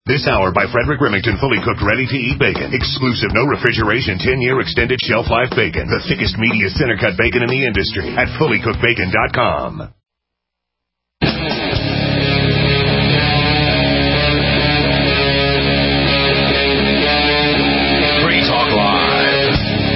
This hour by Frederick Remington, fully cooked, ready-to-eat bacon. Exclusive, no refrigeration, 10-year extended shelf life bacon. The thickest, meatiest center-cut bacon in the industry at fullycookedbacon.com. Free Talk Live.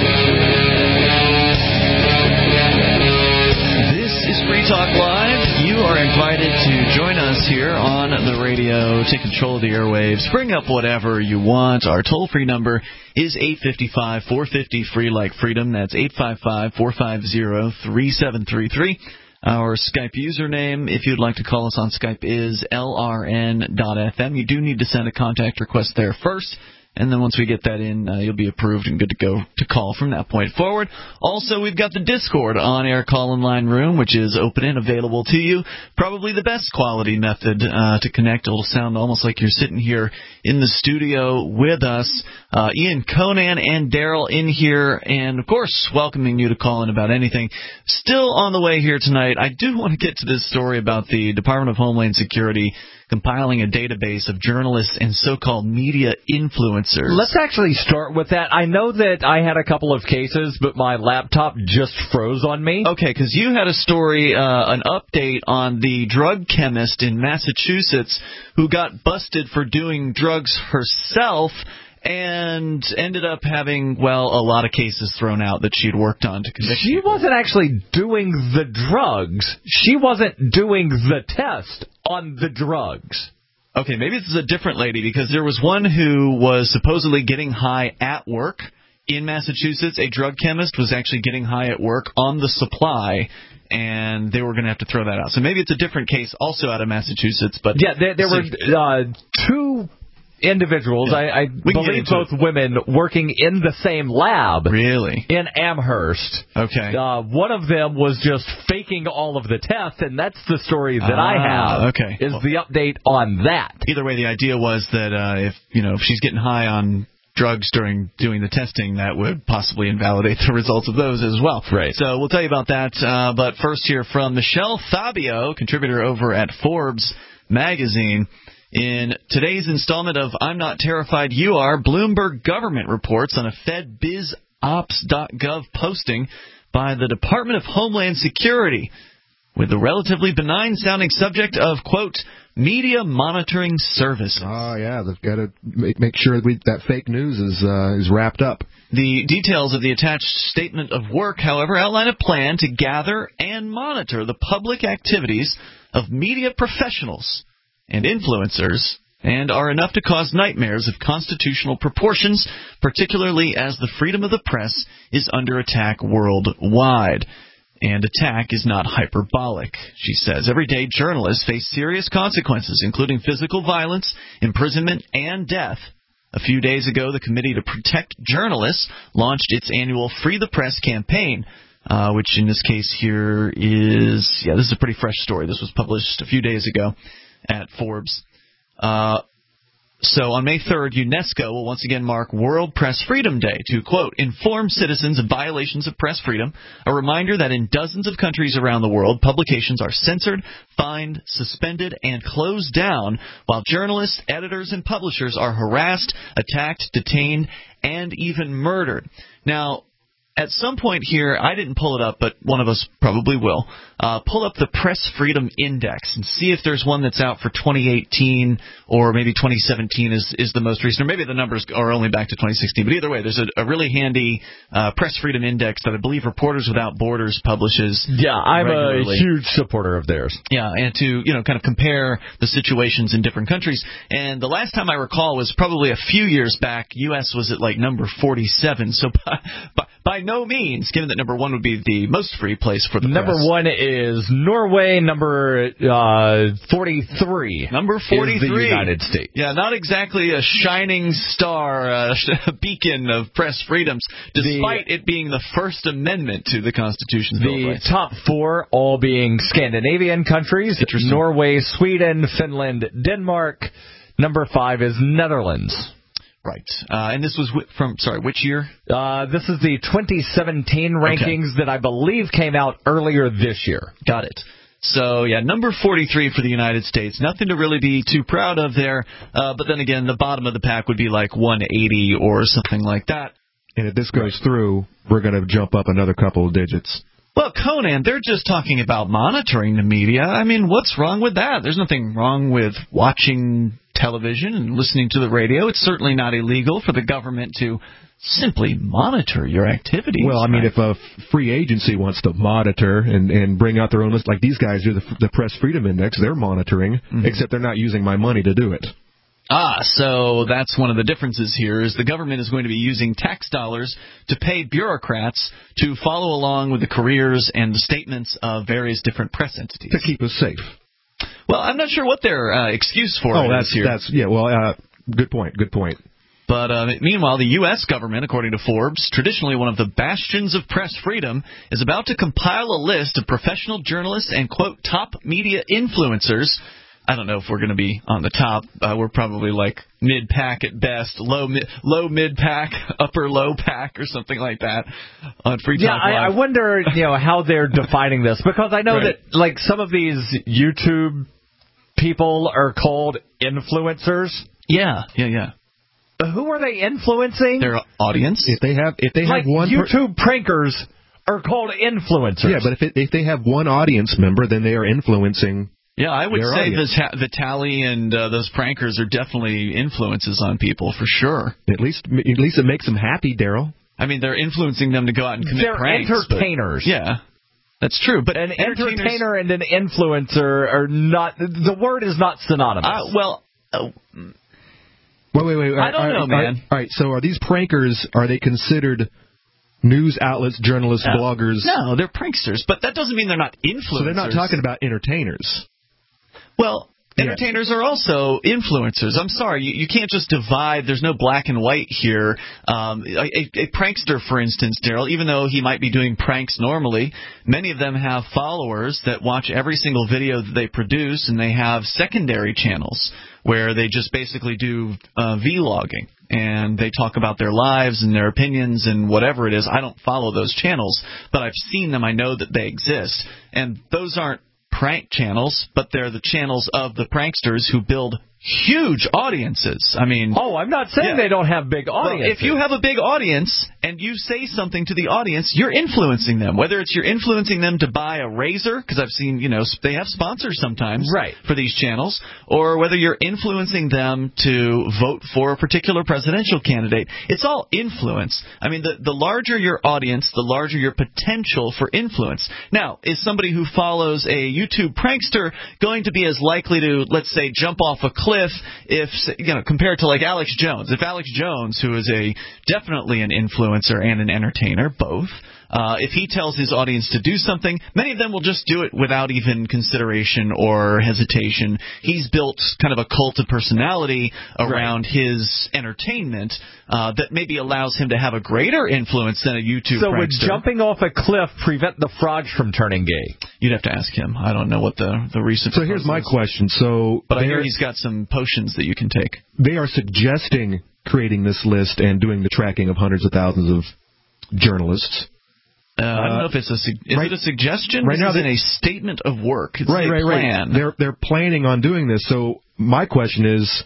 This is Free Talk Live. You are invited to join us here on the radio. Take control of the airwaves. Bring up whatever you want. Our toll-free number is 855-450-FREE like freedom. That's 855-450-3733. Our Skype username, if you'd like to call us on Skype, is lrn.fm. You do need to send a contact request there first. And then once we get that in, you'll be approved and good to go to call from that point forward. Also, we've got the Discord on-air call-in line room, which is open and available to you. Probably the best quality method to connect. It'll sound almost like you're sitting here in the studio with us. Ian, Conan, and Daryl in here, and, of course, welcoming you to call in about anything. Still on the way here tonight, I do want to get to this story about the Department of Homeland Security compiling a database of journalists and so-called media influencers. Let's actually start with that. I know that I had a couple of cases, but my laptop just froze on me. Okay, because you had a story, an update on the drug chemist in Massachusetts who got busted for doing drugs herself and ended up having, well, a lot of cases thrown out that she'd worked on to convict She people. wasn't actually doing the drugs. She wasn't doing the test on the drugs. Okay, maybe this is a different lady, because there was one who was supposedly getting high at work in Massachusetts. A drug chemist was actually getting high at work on the supply, and they were going to have to throw that out. So maybe it's a different case also out of Massachusetts. But yeah, there were two individuals, I believe both women, working in the same lab. Really? In Amherst. Okay. One of them was just faking all of the tests, and that's the story that I have. Okay. Is the update on that. Either way, the idea was that if she's getting high on drugs during doing the testing, that would possibly invalidate the results of those as well. Right. So we'll tell you about that. But first here from Michelle Fabio, contributor over at Forbes magazine. In today's installment of I'm Not Terrified, You Are, Bloomberg government reports on a FedBizOps.gov posting by the Department of Homeland Security with the relatively benign-sounding subject of, quote, media monitoring services. Oh, yeah, they've got to make sure that fake news is wrapped up. The details of the attached statement of work, however, outline a plan to gather and monitor the public activities of media professionals and influencers, and are enough to cause nightmares of constitutional proportions, particularly as the freedom of the press is under attack worldwide. And attack is not hyperbolic, she says. Every day, journalists face serious consequences, including physical violence, imprisonment, and death. A few days ago, the Committee to Protect Journalists launched its annual Free the Press campaign, which in this case here is, this is a pretty fresh story. This was published a few days ago at Forbes. So on May 3rd, UNESCO will once again mark World Press Freedom Day to, quote, inform citizens of violations of press freedom, a reminder that in dozens of countries around the world, publications are censored, fined, suspended, and closed down, while journalists, editors, and publishers are harassed, attacked, detained, and even murdered. Now, at some point here, I didn't pull it up, but one of us probably will, pull up the Press Freedom Index and see if there's one that's out for 2018 or maybe 2017 is the most recent, or maybe the numbers are only back to 2016. But either way, there's a really handy Press Freedom Index that I believe Reporters Without Borders publishes. Yeah, I'm regularly. A huge supporter of theirs. Yeah, and to kind of compare the situations in different countries. And the last time I recall was probably a few years back. U.S. was at like number 47. So by no means, given that number one would be the most free place for the number press. One is Norway. Number 43. Number 43 is the United States. Yeah, not exactly a shining star, a beacon of press freedoms, despite it being the First Amendment to the Constitution's Bill of Rights. The top four all being Scandinavian countries: Norway, Sweden, Finland, Denmark. Number 5 is Netherlands. Right. And this was from, which year? This is the 2017 rankings that I believe came out earlier this year. Got it. So, yeah, number 43 for the United States. Nothing to really be too proud of there. But then again, the bottom of the pack would be like 180 or something like that. And if this goes through, we're going to jump up another couple of digits. Well, Conan, they're just talking about monitoring the media. I mean, what's wrong with that? There's nothing wrong with watching television and listening to the radio. It's certainly not illegal for the government to simply monitor your activities. Well, I mean, if a free agency wants to monitor and bring out their own list, like these guys do the Press Freedom Index, they're monitoring, except they're not using my money to do it. So that's one of the differences here is the government is going to be using tax dollars to pay bureaucrats to follow along with the careers and the statements of various different press entities. To keep us safe. Well, I'm not sure what their excuse for it is here. Good point. But meanwhile, the U.S. government, according to Forbes, traditionally one of the bastions of press freedom, is about to compile a list of professional journalists and, quote, top media influencers. I don't know if we're going to be on the top. We're probably like mid-pack at best, low mid-pack, upper low pack or something like that on Free Talk Live. I wonder how they're defining this, because I know that like some of these YouTube people are called influencers. Yeah. Who are they influencing? Their audience. If they have one YouTube prankers are called influencers. Yeah, but if they have one audience member, then they are influencing. Yeah, I would say audience. Vitaly and those prankers are definitely influences on people for sure. At least it makes them happy, Daryl. I mean, they're influencing them to go out and commit pranks. They're entertainers. Yeah, that's true. But an entertainer and an influencer are not. The word is not synonymous. Wait. I don't know, man. All right, so are these prankers, are they considered news outlets, journalists, bloggers? No, they're pranksters, but that doesn't mean they're not influencers. So they're not talking about entertainers. Well, entertainers are also influencers. I'm sorry, you can't just divide. There's no black and white here. A prankster, for instance, Daryl, even though he might be doing pranks normally, many of them have followers that watch every single video that they produce, and they have secondary channels where they just basically do vlogging, and they talk about their lives and their opinions and whatever it is. I don't follow those channels, but I've seen them. I know that they exist, and those aren't prank channels, but they're the channels of the pranksters who build huge audiences. I mean, I'm not saying they don't have big audiences. Well, if you have a big audience and you say something to the audience, you're influencing them. Whether it's you're influencing them to buy a razor, because I've seen, they have sponsors sometimes for these channels, or whether you're influencing them to vote for a particular presidential candidate. It's all influence. I mean, the larger your audience, the larger your potential for influence. Now, is somebody who follows a YouTube prankster going to be as likely to, let's say, jump off a cliff if, compared to like Alex Jones? If Alex Jones, who is definitely an influencer and an entertainer, both, if he tells his audience to do something, many of them will just do it without even consideration or hesitation. He's built kind of a cult of personality around his entertainment that maybe allows him to have a greater influence than a YouTube prankster. So would jumping off a cliff prevent the frogs from turning gay? You'd have to ask him. I don't know what the recent... So here's my question. But I hear he's got some potions that you can take. They are suggesting creating this list and doing the tracking of hundreds of thousands of journalists. I don't know if it's is it a suggestion? Right now, it's a statement of work. It's a plan. Right. They're planning on doing this. So my question is,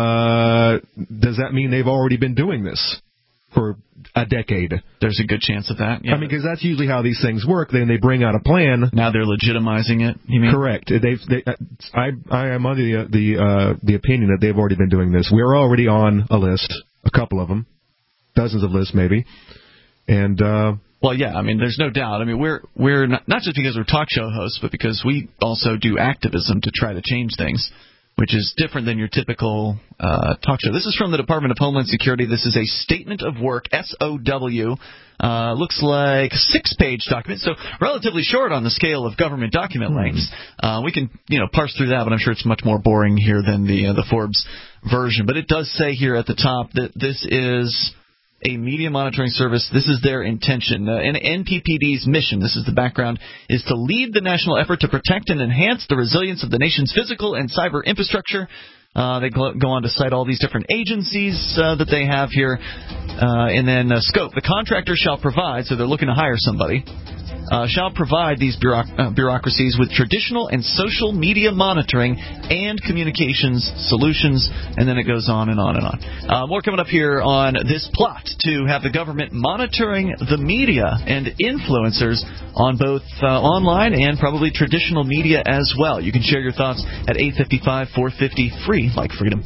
does that mean they've already been doing this for a decade? There's a good chance of that. Yeah. I mean, because that's usually how these things work. Then they bring out a plan. Now they're legitimizing it. You mean? Correct. I am under the opinion that they've already been doing this. We're already on a list, a couple of them, dozens of lists maybe, and. Well, yeah, I mean, there's no doubt. I mean, we're not just because we're talk show hosts, but because we also do activism to try to change things, which is different than your typical talk show. This is from the Department of Homeland Security. This is a statement of work, SOW. Looks like a 6-page document, so relatively short on the scale of government document lengths. We can, parse through that, but I'm sure it's much more boring here than the Forbes version. But it does say here at the top that this is a media monitoring service. This is their intention. And NPPD's mission, this is the background, is to lead the national effort to protect and enhance the resilience of the nation's physical and cyber infrastructure. They go on to cite all these different agencies that they have here. And then scope. The contractor shall provide, so they're looking to hire somebody. shall provide these bureaucracies with traditional and social media monitoring and communications solutions, and then it goes on and on and on. More coming up here on this plot to have the government monitoring the media and influencers on both online and probably traditional media as well. You can share your thoughts at 855-450-FREE, like freedom.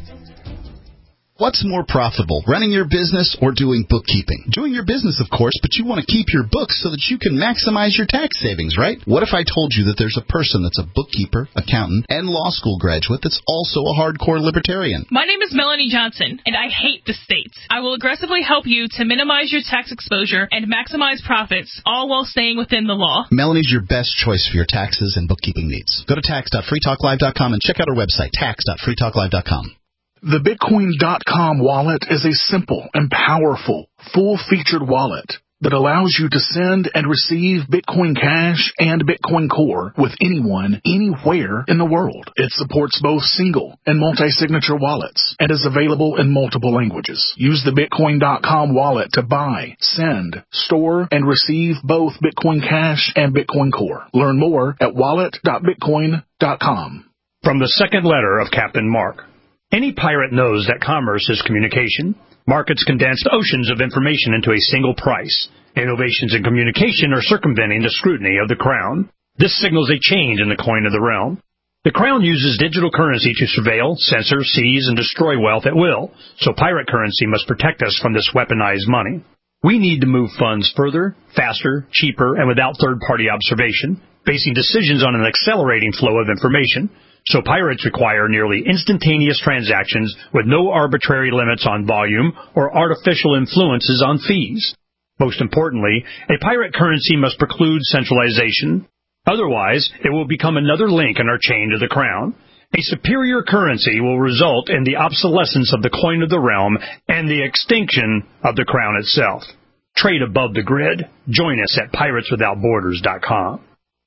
What's more profitable, running your business or doing bookkeeping? Doing your business, of course, but you want to keep your books so that you can maximize your tax savings, right? What if I told you that there's a person that's a bookkeeper, accountant, and law school graduate that's also a hardcore libertarian? My name is Melanie Johnson, and I hate the states. I will aggressively help you to minimize your tax exposure and maximize profits, all while staying within the law. Melanie's your best choice for your taxes and bookkeeping needs. Go to tax.freetalklive.com and check out our website, tax.freetalklive.com. The Bitcoin.com wallet is a simple and powerful, full-featured wallet that allows you to send and receive Bitcoin Cash and Bitcoin Core with anyone, anywhere in the world. It supports both single and multi-signature wallets and is available in multiple languages. Use the Bitcoin.com wallet to buy, send, store, and receive both Bitcoin Cash and Bitcoin Core. Learn more at wallet.bitcoin.com. From the second letter of Captain Mark. Any pirate knows that commerce is communication. Markets condense oceans of information into a single price. Innovations in communication are circumventing the scrutiny of the crown. This signals a change in the coin of the realm. The crown uses digital currency to surveil, censor, seize, and destroy wealth at will, so pirate currency must protect us from this weaponized money. We need to move funds further, faster, cheaper, and without third-party observation, basing decisions on an accelerating flow of information. So pirates require nearly instantaneous transactions with no arbitrary limits on volume or artificial influences on fees. Most importantly, a pirate currency must preclude centralization. Otherwise, it will become another link in our chain to the crown. A superior currency will result in the obsolescence of the coin of the realm and the extinction of the crown itself. Trade above the grid. Join us at pirateswithoutborders.com.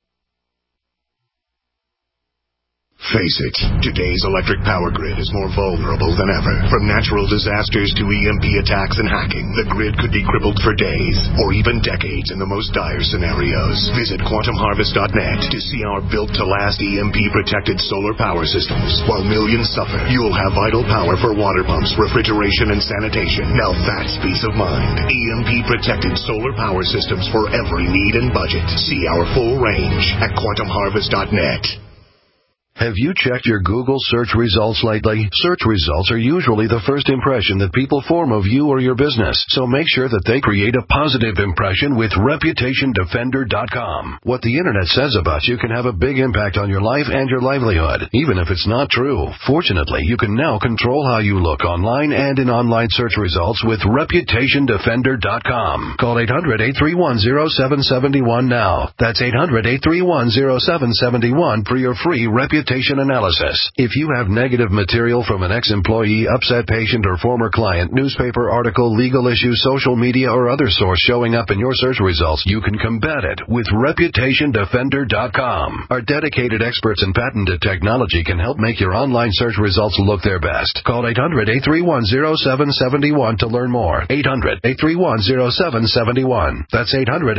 Face it, today's electric power grid is more vulnerable than ever. From natural disasters to EMP attacks and hacking, the grid could be crippled for days or even decades in the most dire scenarios. Visit quantumharvest.net to see our built-to-last EMP-protected solar power systems. While millions suffer, you'll have vital power for water pumps, refrigeration, and sanitation. Now that's peace of mind. EMP-protected solar power systems for every need and budget. See our full range at quantumharvest.net. Have you checked your Google search results lately? Search results are usually the first impression that people form of you or your business, so make sure that they create a positive impression with ReputationDefender.com. What the Internet says about you can have a big impact on your life and your livelihood, even if it's not true. Fortunately, you can now control how you look online and in online search results with ReputationDefender.com. Call 800-831-0771 now. That's 800-831-0771 for your free reputation analysis. If you have negative material from an ex-employee, upset patient, or former client, newspaper article, legal issue, social media, or other source showing up in your search results, you can combat it with ReputationDefender.com. Our dedicated experts in patented technology can help make your online search results look their best. Call 800-831-0771 to learn more. 800-831-0771. That's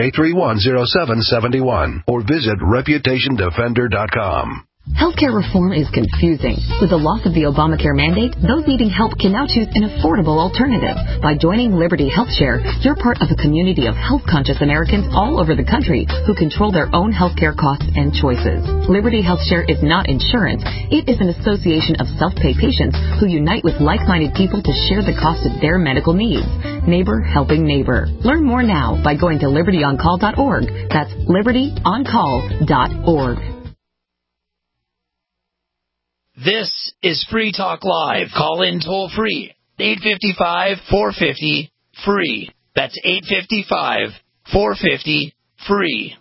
800-831-0771. Or visit ReputationDefender.com. Healthcare reform is confusing. With the loss of the Obamacare mandate, those needing help can now choose an affordable alternative. By joining Liberty HealthShare, you're part of a community of health-conscious Americans all over the country who control their own healthcare costs and choices. Liberty HealthShare is not insurance. It is an association of self-pay patients who unite with like-minded people to share the cost of their medical needs. Neighbor helping neighbor. Learn more now by going to libertyoncall.org. That's libertyoncall.org. This is Free Talk Live. Call in toll free. 855-450-FREE. That's 855-450-FREE.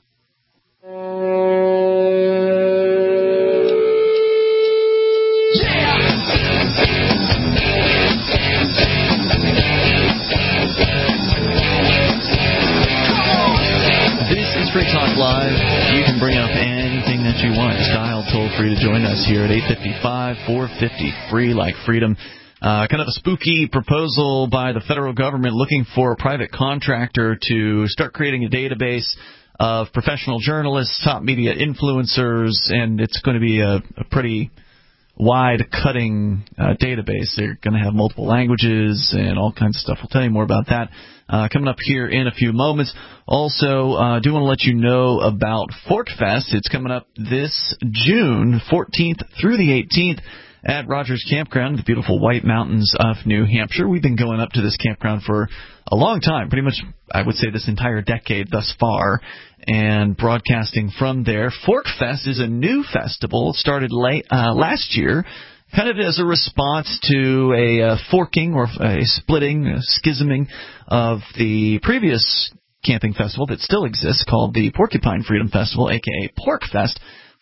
This is Free Talk Live. You can bring up anything that you want. Just dial toll free to join us here at 855-450-FREE, like freedom. Kind of a spooky proposal by the federal government looking for a private contractor to start creating a database of professional journalists, top media influencers, and it's going to be a pretty wide-cutting database. They're going to have multiple languages and all kinds of stuff. We'll tell you more about that coming up here in a few moments. Also, I do want to let you know about ForkFest. It's coming up this June 14th through the 18th at Rogers Campground, the beautiful White Mountains of New Hampshire. We've been going up to this campground for a long time, pretty much, I would say, this entire decade thus far, and broadcasting from there. ForkFest is a new festival. It started last year, kind of as a response to a forking or a splitting, a schisming of the previous camping festival that still exists called the Porcupine Freedom Festival, a.k.a. PorcFest.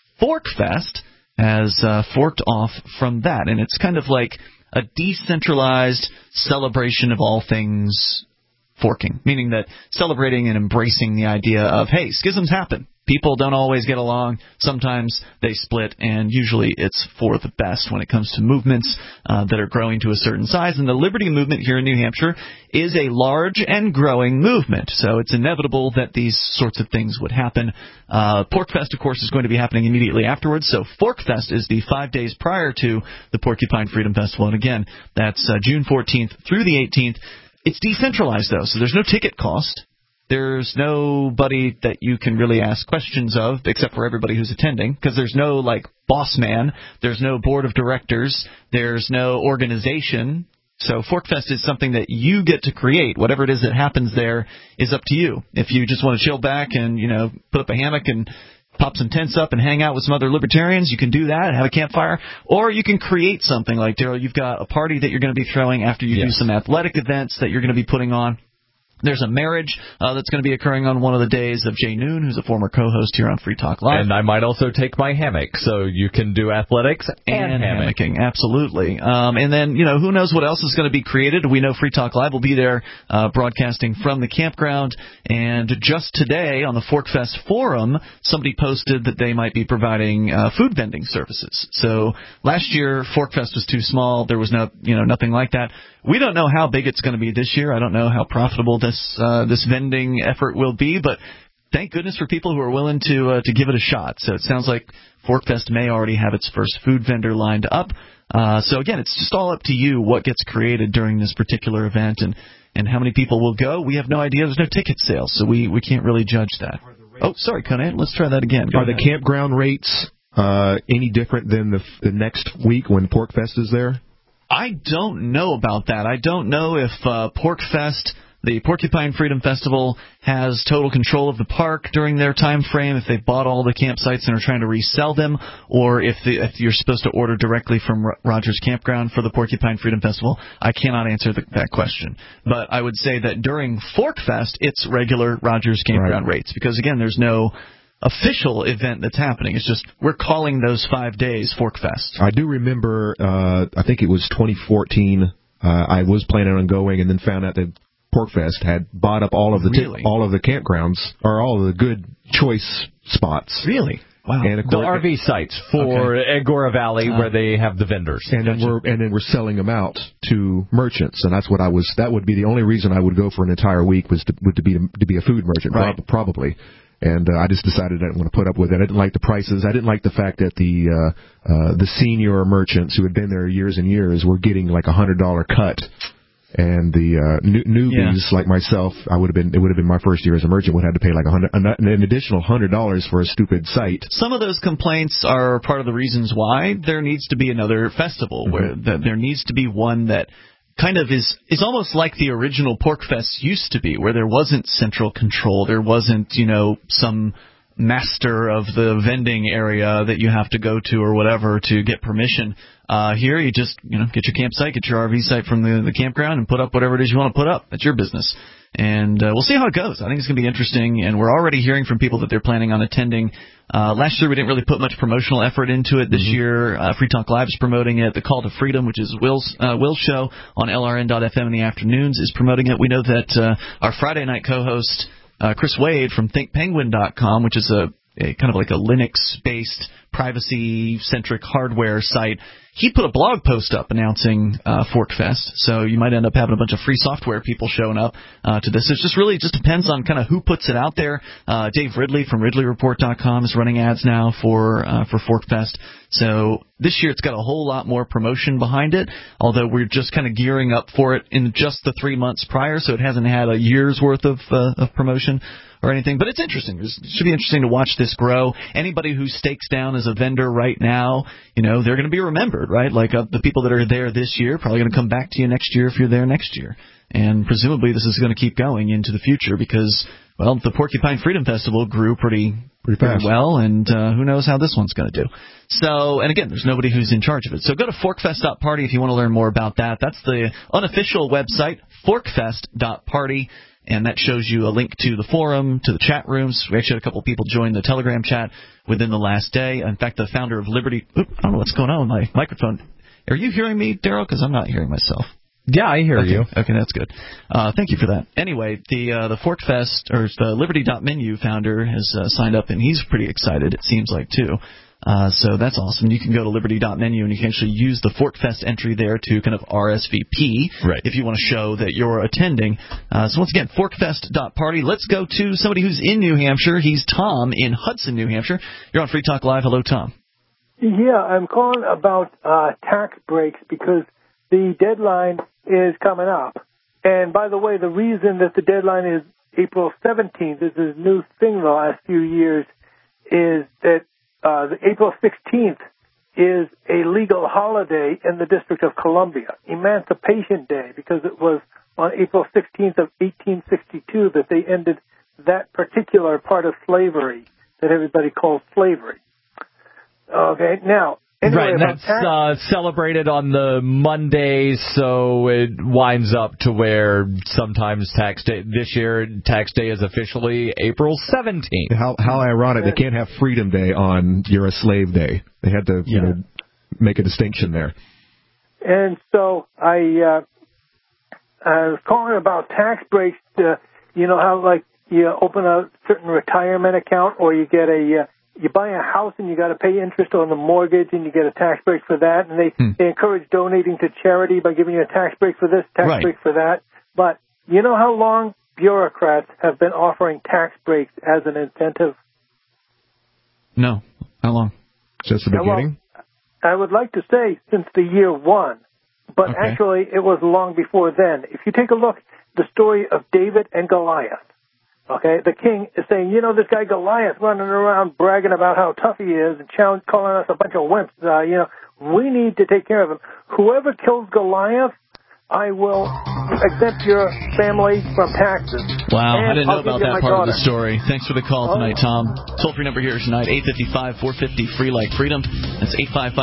ForkFest has forked off from that, and it's kind of like a decentralized celebration of all things forking, meaning that celebrating and embracing the idea of, hey, schisms happen. People don't always get along. Sometimes they split, and usually it's for the best when it comes to movements that are growing to a certain size. And the Liberty Movement here in New Hampshire is a large and growing movement, so it's inevitable that these sorts of things would happen. PorcFest, of course, is going to be happening immediately afterwards, so ForkFest is the 5 days prior to the Porcupine Freedom Festival. And again, that's June 14th through the 18th. It's decentralized, though, so there's no ticket cost. There's nobody that you can really ask questions of except for everybody who's attending, because there's no, like, boss man. There's no board of directors. There's no organization. So ForkFest is something that you get to create. Whatever it is that happens there is up to you. If you just want to chill back and, put up a hammock and pop some tents up and hang out with some other libertarians, you can do that and have a campfire. Or you can create something like, Daryl, you've got a party that you're going to be throwing after you do some athletic events that you're going to be putting on. There's a marriage that's going to be occurring on one of the days of Jay Noon, who's a former co-host here on Free Talk Live. And I might also take my hammock, so you can do athletics and hammocking. Absolutely. And then, who knows what else is going to be created. We know Free Talk Live will be there broadcasting from the campground. And just today on the ForkFest forum, somebody posted that they might be providing food vending services. So last year, ForkFest was too small. There was nothing like that. We don't know how big it's going to be this year. I don't know how profitable this vending effort will be, but thank goodness for people who are willing to give it a shot. So it sounds like ForkFest may already have its first food vendor lined up. So again, it's just all up to you what gets created during this particular event and how many people will go. We have no idea. There's no ticket sales, so we can't really judge that. Oh, sorry, Conan. Let's try that again. Are the campground rates any different than the next week when PorcFest is there? I don't know about that. I don't know if PorcFest, the Porcupine Freedom Festival, has total control of the park during their time frame, if they've bought all the campsites and are trying to resell them, or if you're supposed to order directly from Rogers Campground for the Porcupine Freedom Festival. I cannot answer that question. But I would say that during ForkFest, it's regular Rogers Campground rates, because, again, there's no official event that's happening. It's just we're calling those 5 days ForkFest. I do remember, I think it was 2014, I was planning on going and then found out that PorcFest had bought up all of the campgrounds, or all of the good choice spots. Really? Wow. And of course, the RV sites for Agora Valley where they have the vendors. And then we're selling them out to merchants, and that would be the only reason I would go for an entire week was to be a food merchant, probably. And I just decided I didn't want to put up with it. I didn't like the prices. I didn't like the fact that the senior merchants who had been there years and years were getting like $100 cut, and the newbies like myself, it would have been my first year as a merchant, would have to pay like an additional $100 for a stupid site. Some of those complaints are part of the reasons why there needs to be another festival, where there needs to be one that kind of is almost like the original PorcFest used to be, where there wasn't central control. There wasn't, some master of the vending area that you have to go to or whatever to get permission. Here, you just, get your campsite, get your RV site from the campground and put up whatever it is you want to put up. That's your business. And we'll see how it goes. I think it's going to be interesting, and we're already hearing from people that they're planning on attending. Last year we didn't really put much promotional effort into it. This year, Free Talk Live is promoting it. The Call to Freedom, which is Will's show on LRN.FM in the afternoons, is promoting it. We know that our Friday night co-host, Chris Wade from ThinkPenguin.com, which is a kind of like a Linux-based, privacy-centric hardware site, he put a blog post up announcing ForkFest. So you might end up having a bunch of free software people showing up to this. It just depends on kind of who puts it out there. Dave Ridley from RidleyReport.com is running ads now for ForkFest. So this year it's got a whole lot more promotion behind it, although we're just kind of gearing up for it in just the 3 months prior, so it hasn't had a year's worth of promotion or anything. But it's interesting. It should be interesting to watch this grow. Anybody who stakes down as a vendor right now, they're going to be remembered, right? Like the people that are there this year probably going to come back to you next year if you're there next year. And presumably this is going to keep going into the future because, well, the Porcupine Freedom Festival grew pretty well, and who knows how this one's going to do. So, and again, there's nobody who's in charge of it. So go to forkfest.party if you want to learn more about that. That's the unofficial website, forkfest.party, and that shows you a link to the forum, to the chat rooms. We actually had a couple of people join the Telegram chat within the last day. In fact, the founder of Liberty... I don't know what's going on with my microphone. Are you hearing me, Daryl? Because I'm not hearing myself. Yeah, I hear you. Okay, that's good. Thank you for that. Anyway, the ForkFest, or the Liberty.menu founder has signed up, and he's pretty excited, it seems like, too. So that's awesome. You can go to Liberty.menu, and you can actually use the ForkFest entry there to kind of RSVP if you want to show that you're attending. So once again, forkfest.party. Let's go to somebody who's in New Hampshire. He's Tom in Hudson, New Hampshire. You're on Free Talk Live. Hello, Tom. Yeah, I'm calling about tax breaks because the deadline is coming up. And by the way, the reason that the deadline is April 17th, this is a new thing the last few years, is that the April 16th is a legal holiday in the District of Columbia, Emancipation Day, because it was on April 16th of 1862 that they ended that particular part of slavery that everybody calls slavery. Okay, now... Anyway, and that's celebrated on the Monday, so it winds up to where sometimes tax day, this year, tax day is officially April 17th. How ironic. They can't have Freedom Day on You're a Slave Day. They had to make a distinction there. And so I was calling about tax breaks. How, like, you open a certain retirement account or you get you buy a house and you got to pay interest on the mortgage and you get a tax break for that. And they encourage donating to charity by giving you a tax break for this, tax break for that. But you know how long bureaucrats have been offering tax breaks as an incentive? No. How long? Just the beginning? Well, I would like to say since the year one, but actually it was long before then. If you take a look, the story of David and Goliath. Okay, the king is saying, this guy Goliath running around bragging about how tough he is and calling us a bunch of wimps. We need to take care of him. Whoever kills Goliath, I will exempt your family from taxes. Wow, I didn't know about that part of the story. Thanks for the call tonight, Tom. Toll-free number here tonight, 855-450-FREE like freedom. That's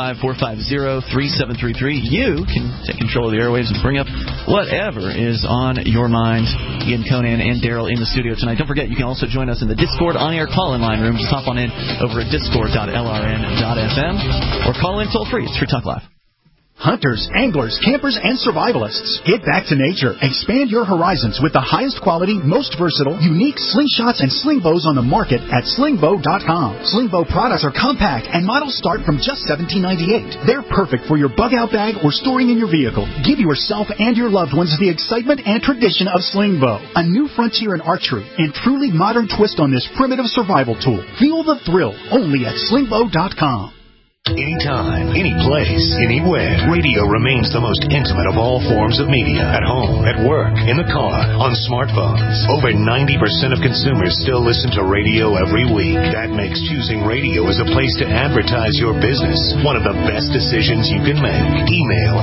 855-450-3733. You can take control of the airwaves and bring up whatever is on your mind. Ian Conan and Daryl in the studio tonight. Don't forget, you can also join us in the Discord on-air call-in line room. Just hop on in over at discord.lrn.fm or call in toll-free. It's Free Talk Live. Hunters, anglers, campers, and survivalists. Get back to nature. Expand your horizons with the highest quality, most versatile, unique slingshots and sling bows on the market at slingbow.com. Sling bow products are compact and models start from just $17.98. They're perfect for your bug-out bag or storing in your vehicle. Give yourself and your loved ones the excitement and tradition of sling bow. A new frontier in archery and truly modern twist on this primitive survival tool. Feel the thrill only at slingbow.com. Anytime, any place, anywhere. Radio remains the most intimate of all forms of media. At home, at work, in the car, on smartphones. Over 90% of consumers still listen to radio every week. That makes choosing radio as a place to advertise your business one of the best decisions you can make. Email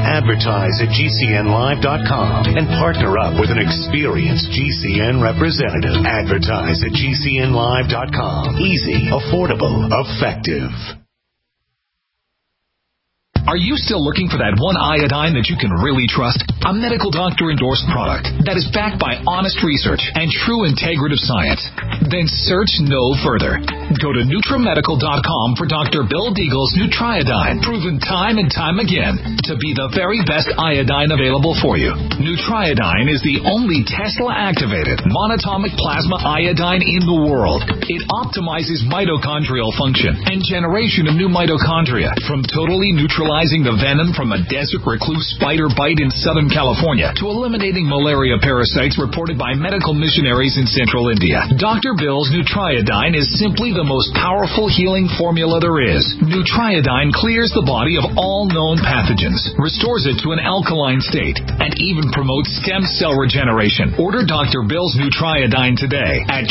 advertise@gcnlive.com and partner up with an experienced GCN representative. Advertise@gcnlive.com. Easy, affordable, effective. Are you still looking for that one iodine that you can really trust? A medical doctor-endorsed product that is backed by honest research and true integrative science? Then search no further. Go to NutriMedical.com for Dr. Bill Deagle's Nutriodine, proven time and time again to be the very best iodine available for you. Nutriodine is the only Tesla-activated monatomic plasma iodine in the world. It optimizes mitochondrial function and generation of new mitochondria from totally neutralized neutralizing the venom from a desert recluse spider bite in Southern California to eliminating malaria parasites reported by medical missionaries in central India. Dr. Bill's Nutriodine is simply the most powerful healing formula there is. Nutriodine clears the body of all known pathogens, restores it to an alkaline state, and even promotes stem cell regeneration. Order Dr. Bill's Nutriodine today at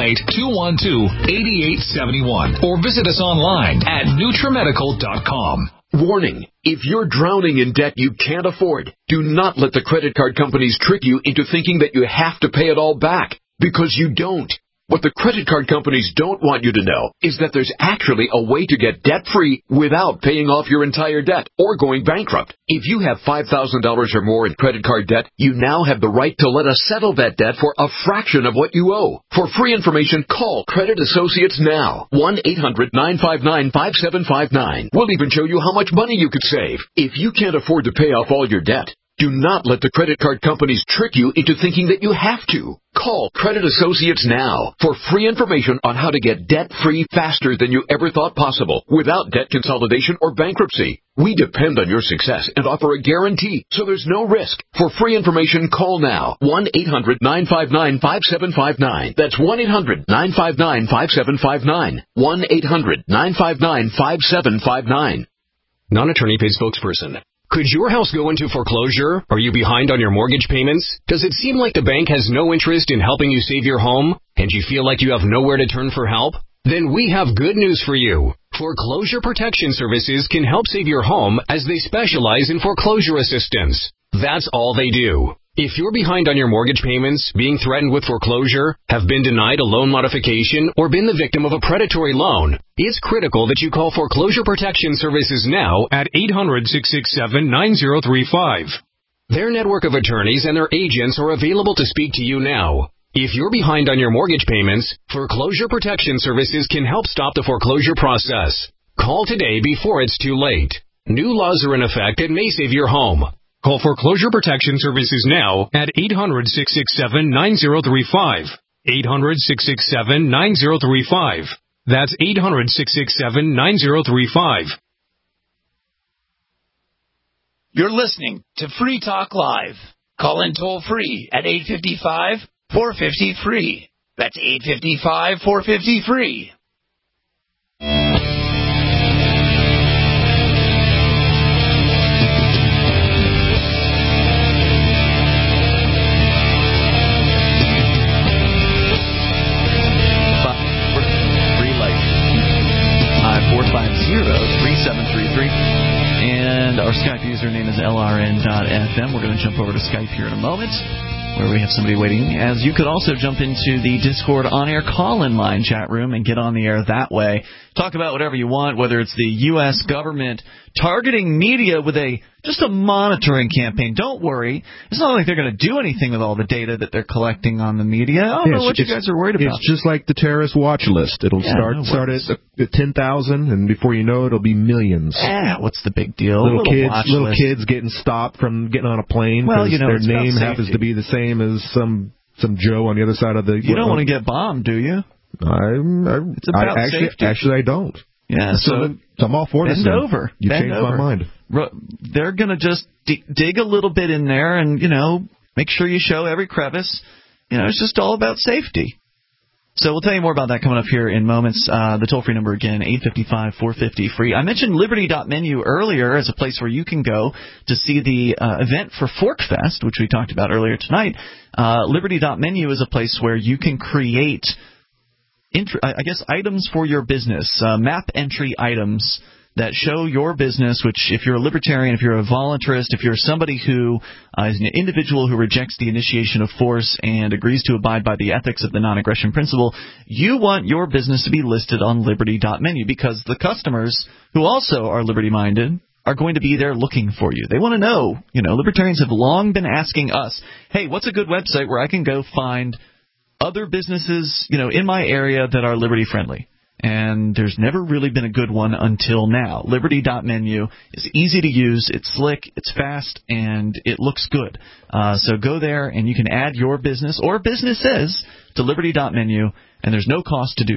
888-212-8871 or visit us online at NutriMedical.com. Warning, if you're drowning in debt you can't afford, do not let the credit card companies trick you into thinking that you have to pay it all back, because you don't. What the credit card companies don't want you to know is that there's actually a way to get debt-free without paying off your entire debt or going bankrupt. If you have $5,000 or more in credit card debt, you now have the right to let us settle that debt for a fraction of what you owe. For free information, call Credit Associates now. 1-800-959-5759. We'll even show you how much money you could save. If you can't afford to pay off all your debt, do not let the credit card companies trick you into thinking that you have to. Call Credit Associates now for free information on how to get debt-free faster than you ever thought possible without debt consolidation or bankruptcy. We depend on your success and offer a guarantee, so there's no risk. For free information, call now. 1-800-959-5759. That's 1-800-959-5759. 1-800-959-5759. Non-attorney paid spokesperson. Could your house go into foreclosure? Are you behind on your mortgage payments? Does it seem like the bank has no interest in helping you save your home, and you feel like you have nowhere to turn for help? Then we have good news for you. Foreclosure Protection Services can help save your home as they specialize in foreclosure assistance. That's all they do. If you're behind on your mortgage payments, being threatened with foreclosure, have been denied a loan modification, or been the victim of a predatory loan, it's critical that you call Foreclosure Protection Services now at 800-667-9035. Their network of attorneys and their agents are available to speak to you now. If you're behind on your mortgage payments, Foreclosure Protection Services can help stop the foreclosure process. Call today before it's too late. New laws are in effect and may save your home. Call Foreclosure Protection Services now at 800-667-9035. 800-667-9035. That's 800-667-9035. You're listening to Free Talk Live. Call in toll free at 855-450-FREE. That's 855-450-FREE. And our Skype username is LRN.FM. We're going to jump over to Skype here in a moment, where we have somebody waiting. As you could also jump into the Discord on-air call-in line chat room and get on the air that way. Talk about whatever you want, whether it's the U.S. government targeting media with just a monitoring campaign. Don't worry. It's not like they're going to do anything with all the data that they're collecting on the media. I don't know what you guys are worried about. It's just like the terrorist watch list. It'll start at 10,000, and before you know it, it'll be millions. Yeah, what's the big deal? Little kids getting stopped from getting on a plane because their name happens to be the same as some Joe on the other side of the... You don't want to get bombed, do you? It's about safety. Actually, I don't. Yeah, so I'm all for this. Bend over. You changed my mind. They're going to just dig a little bit in there and, make sure you show every crevice. It's just all about safety. So we'll tell you more about that coming up here in moments. The toll-free number again, 855-450-FREE. I mentioned Liberty.menu earlier as a place where you can go to see the event for ForkFest, which we talked about earlier tonight. Liberty.menu is a place where you can create items for your business, map entry items that show your business, which if you're a libertarian, if you're a voluntarist, if you're somebody who is an individual who rejects the initiation of force and agrees to abide by the ethics of the non-aggression principle, you want your business to be listed on Liberty.menu because the customers who also are liberty-minded are going to be there looking for you. They want to know. Libertarians have long been asking us, hey, what's a good website where I can go find other businesses, in my area that are liberty-friendly? And there's never really been a good one until now. Liberty.menu is easy to use, it's slick, it's fast, and it looks good. So go there, and you can add your business or businesses to Liberty.menu, and there's no cost to do so.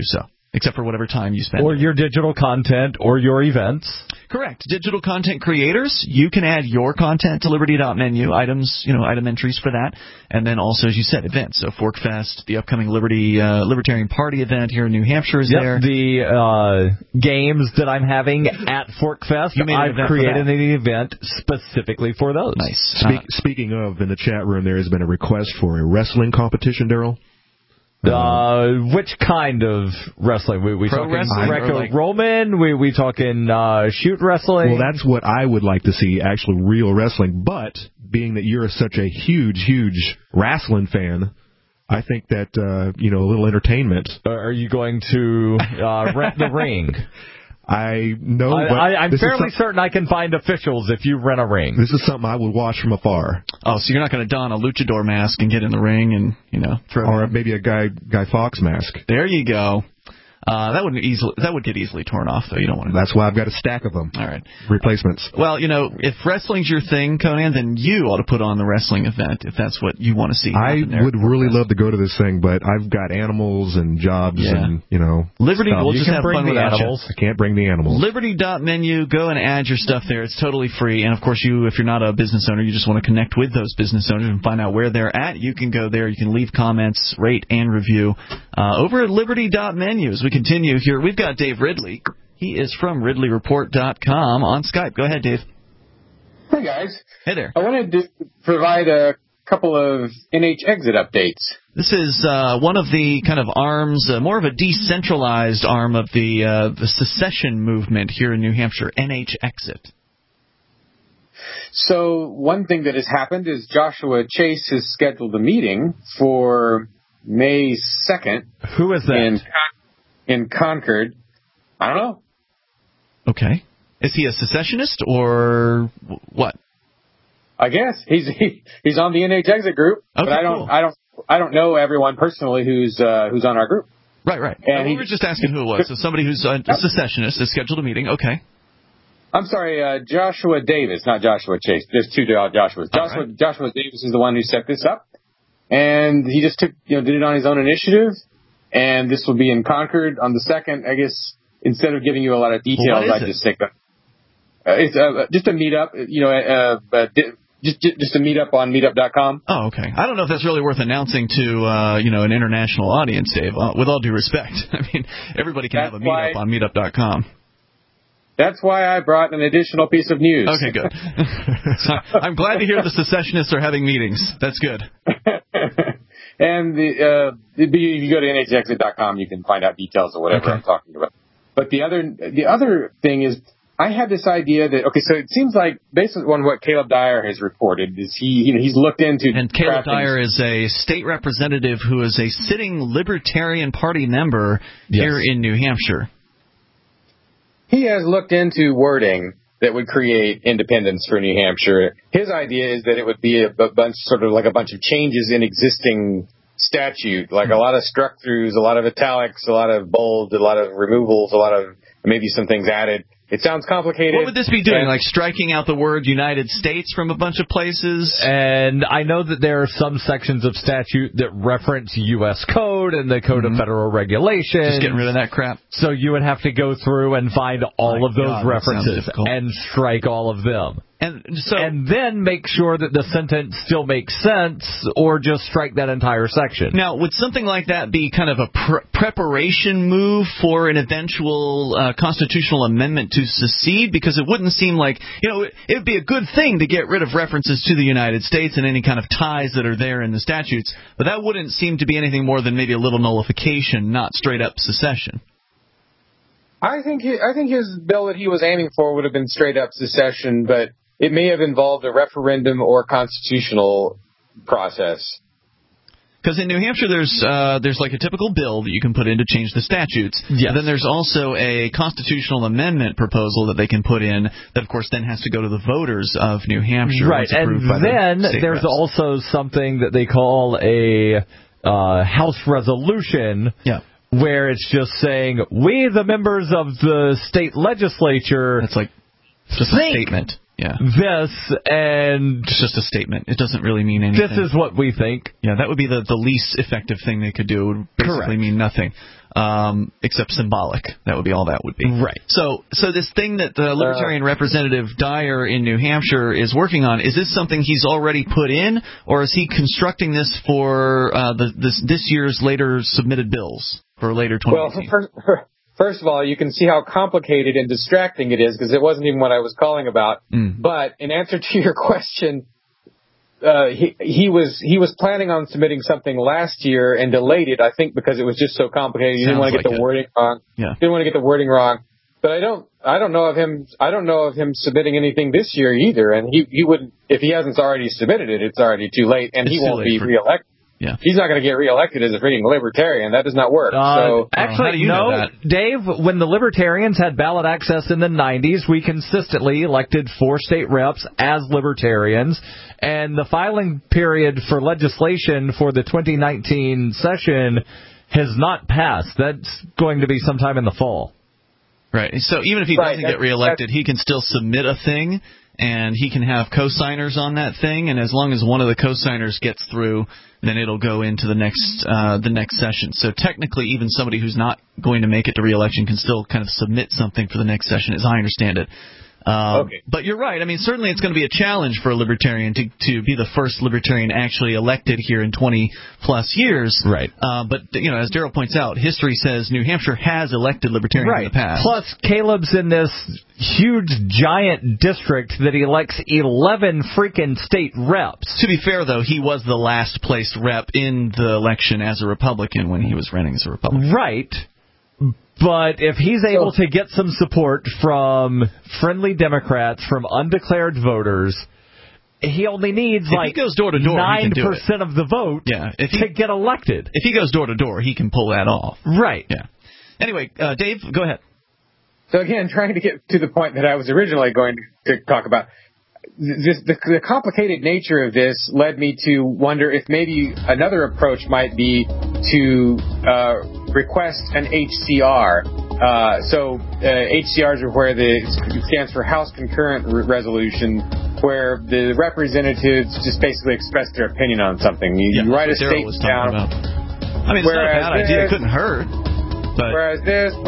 except for whatever time you spend. Or your digital content or your events. Correct. Digital content creators, you can add your content to Liberty.menu, items, item entries for that. And then also, as you said, events. So ForkFest, the upcoming Libertarian Party event here in New Hampshire is there. The games that I'm having at ForkFest, I've created an event specifically for those. Nice. Speaking of, in the chat room, there has been a request for a wrestling competition, Daryl. Which kind of wrestling? We Pro talking wrestling, Greco-Roman? We talking shoot wrestling? Well, that's what I would like to see, actually real wrestling. But being that you're such a huge wrestling fan, I think that a little entertainment. Are you going to rent the ring? I know, but I'm fairly certain I can find officials if you rent a ring. This is something I would watch from afar. Oh, so you're not going to don a luchador mask and get in the ring and, throw or maybe a Guy Fawkes mask. There you go. That would get easily torn off, though. You don't want to. That's why I've got a stack of them. All right. Replacements. Well, if wrestling's your thing, Conan, then you ought to put on the wrestling event if that's what you want to see. I would really love to go to this thing, but I've got animals and jobs and, Liberty, stuff. we'll just have fun with animals. I can't bring the animals. Liberty.menu, go and add your stuff there. It's totally free. And, of course, if you're not a business owner, you just want to connect with those business owners and find out where they're at. You can go there. You can leave comments, rate, and review over at Liberty.menu. As we continue here, we've got Dave Ridley. He is from RidleyReport.com on Skype. Go ahead, Dave. Hey, guys. Hey there. I wanted to provide a couple of NH-Exit updates. This is one of the kind of arms, more of a decentralized arm of the secession movement here in New Hampshire, NH-Exit. So one thing that has happened is Joshua Chase has scheduled a meeting for May 2nd. Who is that? In Concord. I don't know. Okay. Is he a secessionist or what? I guess he's on the NH-Exit group, okay, but I don't know everyone personally who's on our group. Right. And we were just asking who it was. So somebody who's a secessionist has scheduled a meeting. Okay. I'm sorry, Joshua Davis, not Joshua Chase. There's two Joshuas. Joshua Davis is the one who set this up, and he just did it on his own initiative. And this will be in Concord on the 2nd. I guess instead of giving you a lot of details, I just think that it's just a meetup. Just a meetup on Meetup.com. Oh, okay. I don't know if that's really worth announcing to an international audience, Dave. With all due respect, I mean everybody can have a meetup on Meetup.com. That's why I brought an additional piece of news. Okay, good. I'm glad to hear the secessionists are having meetings. That's good. And if you go to nhexit.com, you can find out details of whatever I'm talking about. But the other thing is, I had this idea that so it seems like based on what Caleb Dyer has reported, is he's looked into. And Caleb Dyer is a state representative who is a sitting Libertarian Party member here in New Hampshire. He has looked into wording that would create independence for New Hampshire. His idea is that it would be a bunch of changes in existing statute, like a lot of struck-throughs, a lot of italics, a lot of bold, a lot of removals, a lot of maybe some things added. It sounds complicated. What would this be doing? Like striking out the word United States from a bunch of places? And I know that there are some sections of statute that reference U.S. Code and the Code of Federal Regulations. Just getting rid of that crap. So you would have to go through and find all of those references and strike all of them. And then make sure that the sentence still makes sense, or just strike that entire section. Now, would something like that be kind of a preparation move for an eventual constitutional amendment to secede? Because it wouldn't seem like, it would be a good thing to get rid of references to the United States and any kind of ties that are there in the statutes, but that wouldn't seem to be anything more than maybe a little nullification, not straight up secession. I think his bill that he was aiming for would have been straight up secession, but it may have involved a referendum or constitutional process. Because in New Hampshire, there's like a typical bill that you can put in to change the statutes. Yes. Then there's also a constitutional amendment proposal that they can put in that, of course, then has to go to the voters of New Hampshire. Right, and then there's also something that they call a House resolution. Yeah. Where it's just saying, we, the members of the state legislature... It's like just a statement. Yeah. This, and... It's just a statement. It doesn't really mean anything. This is what we think. Yeah, that would be the least effective thing they could do. It would basically mean nothing. except symbolic. That would be all that would be. Right. So this thing that the Libertarian Representative Dyer in New Hampshire is working on, is this something he's already put in, or is he constructing this for this year's later submitted bills for later 2018? Well, first of all, you can see how complicated and distracting it is, because it wasn't even what I was calling about. But in answer to your question, he was planning on submitting something last year and delayed it, I think, because it was just so complicated. He didn't want to get the wording wrong. Yeah. Didn't want to get the wording wrong. But I don't know of him submitting anything this year either. And he wouldn't, if he hasn't already submitted it, it's already too late, and he won't be reelected. Yeah. He's not going to get reelected as a freaking libertarian. That does not work. Actually, no, Dave, when the Libertarians had ballot access in the 90s, we consistently elected 4 state reps as Libertarians, and the filing period for legislation for the 2019 session has not passed. That's going to be sometime in the fall. Right. So even if he doesn't get reelected, he can still submit a thing, and he can have co-signers on that thing, and as long as one of the co-signers gets through, then it'll go into the next session. So technically, even somebody who's not going to make it to re-election can still kind of submit something for the next session, as I understand it. Okay. But you're right. I mean, certainly it's going to be a challenge for a libertarian to be the first libertarian actually elected here in 20-plus years. Right. But, as Daryl points out, history says New Hampshire has elected libertarians in the past. Plus, Caleb's in this huge, giant district that elects 11 freaking state reps. To be fair, though, he was the last place rep in the election as a Republican when he was running as a Republican. Right. But if he's able to get some support from friendly Democrats, from undeclared voters, he only needs if he goes door to door, 9% of the vote to get elected. If he goes door to door, he can pull that off. Right. Yeah. Anyway, Dave, go ahead. So again, trying to get to the point that I was originally going to talk about, the complicated nature of this led me to wonder if maybe another approach might be to request an HCR. HCRs are where it stands for House Concurrent Resolution, where the representatives just basically express their opinion on something. You write a statement down. I mean, it's not a bad idea. It couldn't hurt. But whereas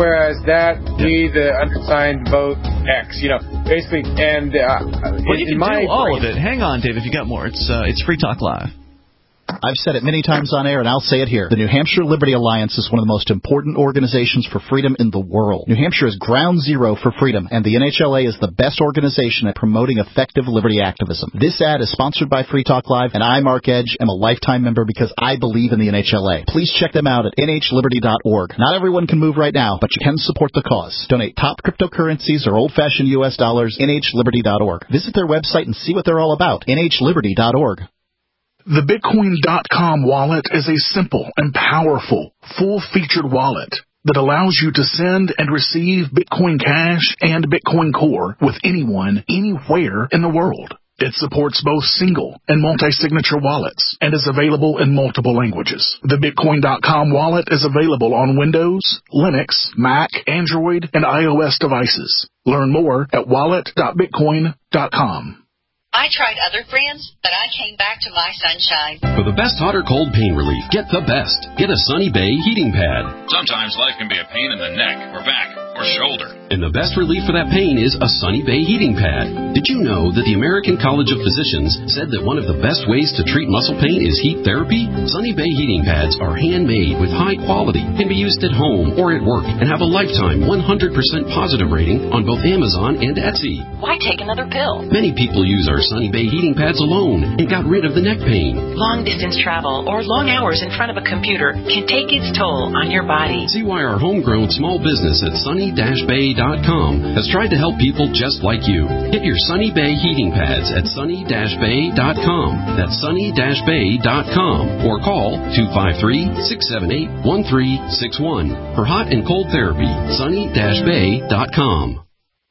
that, we, the undersigned, vote X. Basically, and you can do all of it. Hang on, Dave, if you got more. It's Free Talk Live. I've said it many times on air, and I'll say it here. The New Hampshire Liberty Alliance is one of the most important organizations for freedom in the world. New Hampshire is ground zero for freedom, and the NHLA is the best organization at promoting effective liberty activism. This ad is sponsored by Free Talk Live, and I, Mark Edge, am a lifetime member because I believe in the NHLA. Please check them out at nhliberty.org. Not everyone can move right now, but you can support the cause. Donate top cryptocurrencies or old-fashioned U.S. dollars, nhliberty.org. Visit their website and see what they're all about, nhliberty.org. The Bitcoin.com wallet is a simple and powerful, full-featured wallet that allows you to send and receive Bitcoin Cash and Bitcoin Core with anyone, anywhere in the world. It supports both single and multi-signature wallets and is available in multiple languages. The Bitcoin.com wallet is available on Windows, Linux, Mac, Android, and iOS devices. Learn more at wallet.bitcoin.com. I tried other brands, but I came back to my Sunshine. For the best hot or cold pain relief, get the best. Get a Sunny Bay heating pad. Sometimes life can be a pain in the neck or back or shoulder. And the best relief for that pain is a Sunny Bay heating pad. Did you know that the American College of Physicians said that one of the best ways to treat muscle pain is heat therapy? Sunny Bay heating pads are handmade with high quality, can be used at home or at work, and have a lifetime 100% positive rating on both Amazon and Etsy. Why take another pill? Many people use our Sunny Bay heating pads alone and got rid of the neck pain. Long distance travel or long hours in front of a computer can take its toll on your body. See why our homegrown small business at sunny-bay.com has tried to help people just like you. Get your Sunny Bay heating pads at sunny-bay.com. That's sunny-bay.com or call 253-678-1361 for hot and cold therapy. sunny-bay.com.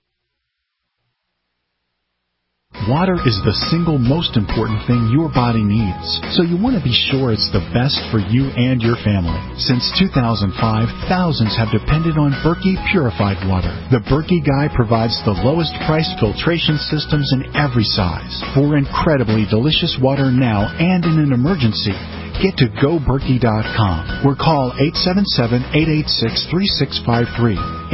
Water is the single most important thing your body needs, so you want to be sure it's the best for you and your family. Since 2005, thousands have depended on Berkey purified water. The Berkey Guy provides the lowest priced filtration systems in every size for incredibly delicious water now and in an emergency. get to GoBerkey.com or call 877-886-3653.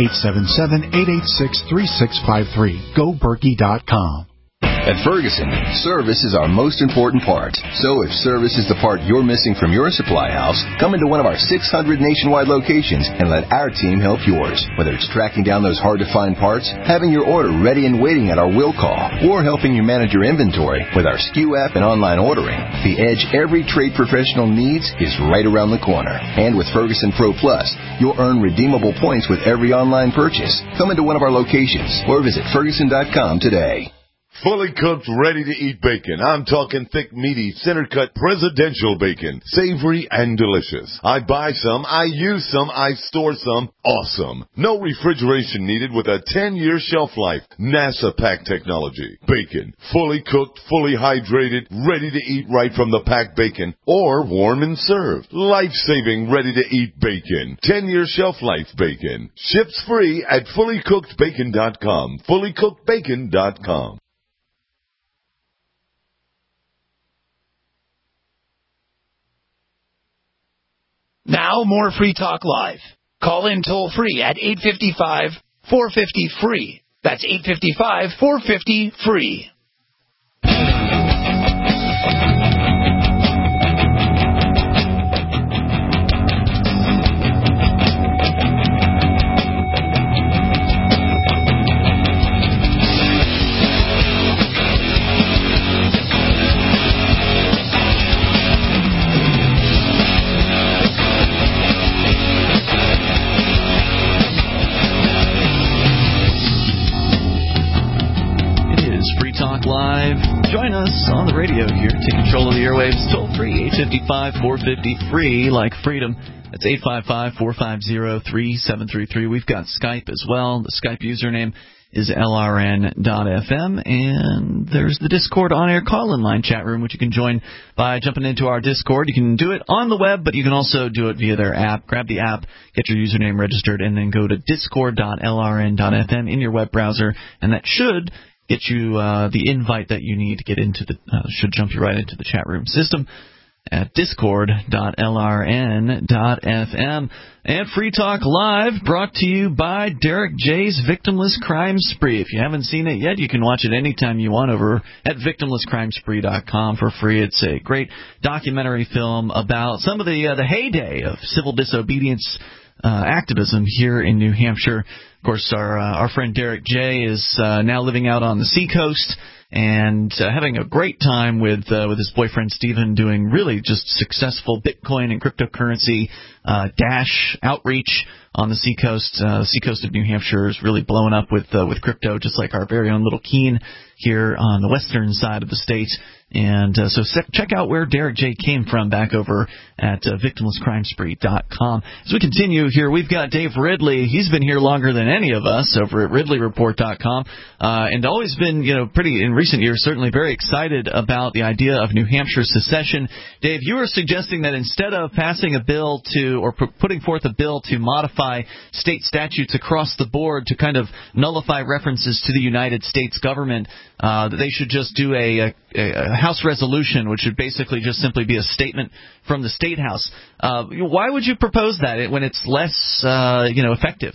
877-886-3653. GoBerkey.com. At Ferguson, service is our most important part. So if service is the part you're missing from your supply house, come into one of our 600 nationwide locations and let our team help yours. Whether it's tracking down those hard-to-find parts, having your order ready and waiting at our will call, or helping you manage your inventory with our SKU app and online ordering, the edge every trade professional needs is right around the corner. And with Ferguson Pro Plus, you'll earn redeemable points with every online purchase. Come into one of our locations or visit Ferguson.com today. Fully cooked, ready-to-eat bacon. I'm talking thick, meaty, center-cut presidential bacon. Savory and delicious. I buy some, I use some, I store some. Awesome. No refrigeration needed with a 10-year shelf life. NASA pack technology. Bacon. Fully cooked, fully hydrated, ready to eat right from the packed bacon. Or warm and served. Life-saving, ready-to-eat bacon. 10-year shelf life bacon. Ships free at fullycookedbacon.com. Fullycookedbacon.com. Now more Free Talk Live. Call in toll-free at 855-450-FREE. That's 855-450-FREE. Live. Join us on the radio here. Take control of the airwaves. Toll free, 855-450-FREE, like freedom. That's 855-450-3733. We've got Skype as well. The Skype username is LRN.FM. And there's the Discord on-air call-in line chat room, which you can join by jumping into our Discord. You can do it on the web, but you can also do it via their app. Grab the app, get your username registered, and then go to discord.lrn.fm in your web browser, and that should get you the invite that you need to get into the should jump you right into the chat room system at discord.lrn.fm. And Free Talk Live brought to you by Derek J's Victimless Crime Spree. If you haven't seen it yet, you can watch it anytime you want over at victimlesscrimespree.com for free. It's a great documentary film about some of the heyday of civil disobedience activism here in New Hampshire. Of course, our friend Derek J is now living out on the seacoast and having a great time with his boyfriend Stephen, doing really just successful Bitcoin and cryptocurrency dash outreach on the seacoast. The seacoast of New Hampshire is really blowing up with crypto, just like our very own little Keene here on the western side of the state. And so check out where Derek J came from back over at victimlesscrimespree.com. As we continue here, we've got Dave Ridley. He's been here longer than any of us over at RidleyReport.com, and always been, pretty in recent years, certainly very excited about the idea of New Hampshire secession. Dave, you were suggesting that instead of passing a bill putting forth a bill to modify state statutes across the board to kind of nullify references to the United States government, that they should just do a House resolution, which would basically just simply be a statement from the State House. Why would you propose that when it's less, effective?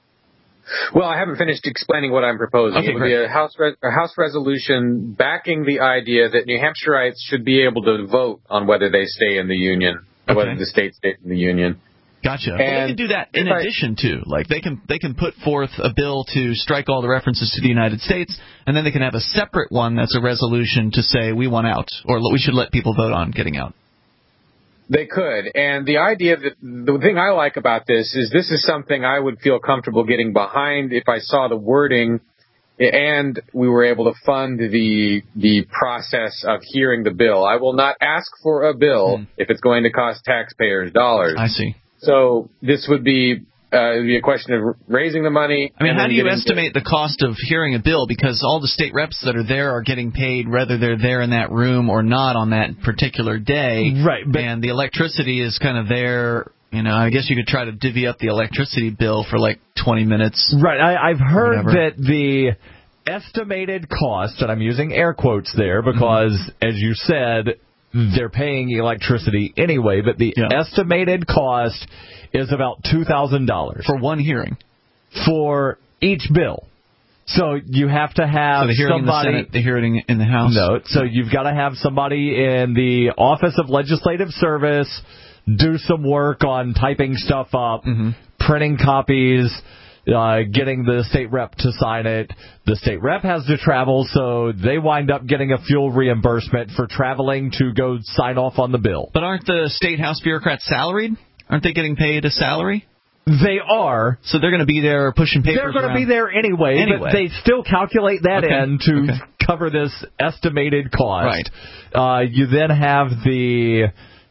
Well, I haven't finished explaining what I'm proposing. Okay, it would be a House resolution backing the idea that New Hampshireites should be able to vote on whether they stay in the Union, whether the state stays in the Union. Gotcha. Well, they can do that in addition to, like, they can put forth a bill to strike all the references to the United States, and then they can have a separate one that's a resolution to say we want out, or we should let people vote on getting out. They could. And the idea that the thing I like about this is something I would feel comfortable getting behind if I saw the wording and we were able to fund the process of hearing the bill. I will not ask for a bill if it's going to cost taxpayers dollars. I see. So this would be a question of raising the money. I mean, how do you estimate the cost of hearing a bill? Because all the state reps that are there are getting paid whether they're there in that room or not on that particular day. Right. And the electricity is kind of there. I guess you could try to divvy up the electricity bill for like 20 minutes. Right. I've heard that the estimated cost, and I'm using air quotes there because, as you said, they're paying electricity anyway, but the estimated cost is about $2,000 for one hearing for each bill. So you have to have the hearing somebody in the Senate, the hearing in the House. No, so you've got to have somebody in the Office of Legislative Service do some work on typing stuff up, printing copies, getting the state rep to sign it. The state rep has to travel, so they wind up getting a fuel reimbursement for traveling to go sign off on the bill. But aren't the state House bureaucrats salaried? Aren't they getting paid a salary? They are. So they're going to be there pushing papers They're going to be there anyway, but they still calculate that in to cover this estimated cost. Right. You then have the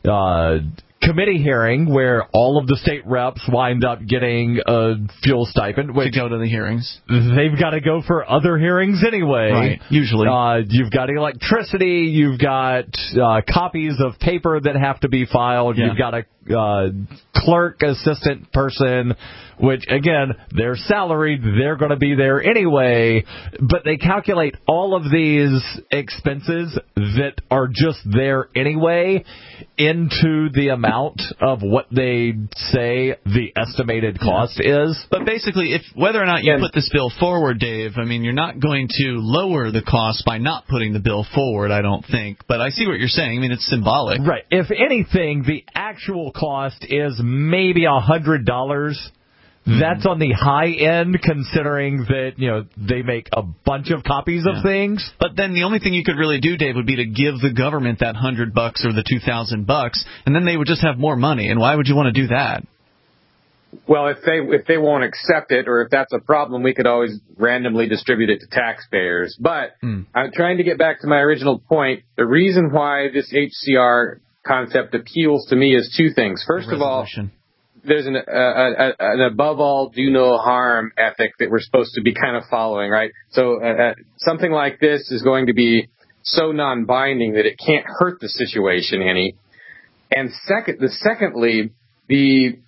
committee hearing where all of the state reps wind up getting a fuel stipend. To go to the hearings. They've got to go for other hearings anyway. Right, usually. You've got electricity. You've got copies of paper that have to be filed. You've got a clerk, assistant person, which, again, they're salaried. They're going to be there anyway. But they calculate all of these expenses that are just there anyway into the amount of what they say the estimated cost is. But basically, if whether or not you put this bill forward, Dave, I mean, you're not going to lower the cost by not putting the bill forward, I don't think. But I see what you're saying. I mean, it's symbolic. Right. If anything, the actual cost is maybe $100. That's on the high end, considering that, they make a bunch of copies of things. But then the only thing you could really do, Dave, would be to give the government that $100 or the $2,000, and then they would just have more money. And why would you want to do that? Well, if they won't accept it, or if that's a problem, we could always randomly distribute it to taxpayers. But I'm trying to get back to my original point. The reason why this HCR concept appeals to me is two things. First of all, there's an above all, do no harm ethic that we're supposed to be kind of following, right? So something like this is going to be so non-binding that it can't hurt the situation any. And secondly, the